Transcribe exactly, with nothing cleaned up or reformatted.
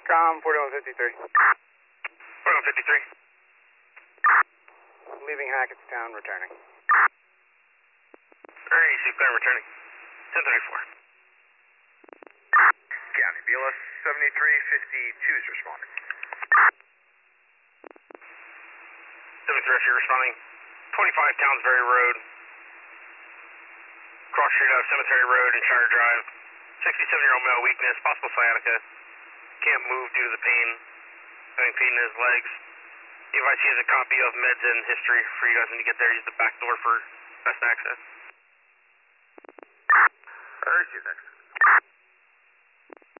Com forty-one fifty-three. forty-one fifty-three. Leaving Hackettstown, returning. Ernie, C Clear, returning. ten thirty-four. County, B L S seventy-three fifty-two is responding. seventy-three, if you're responding. twenty-five Townsbury Road. Cross Street out of Cemetery Road and Shire Drive. sixty-seven-year-old male, weakness, possible sciatica. Can't move due to the pain. Having pain in his legs. The advice he has a copy of meds and history for you guys when you get there. Use the back door for best access. Alright, see you next.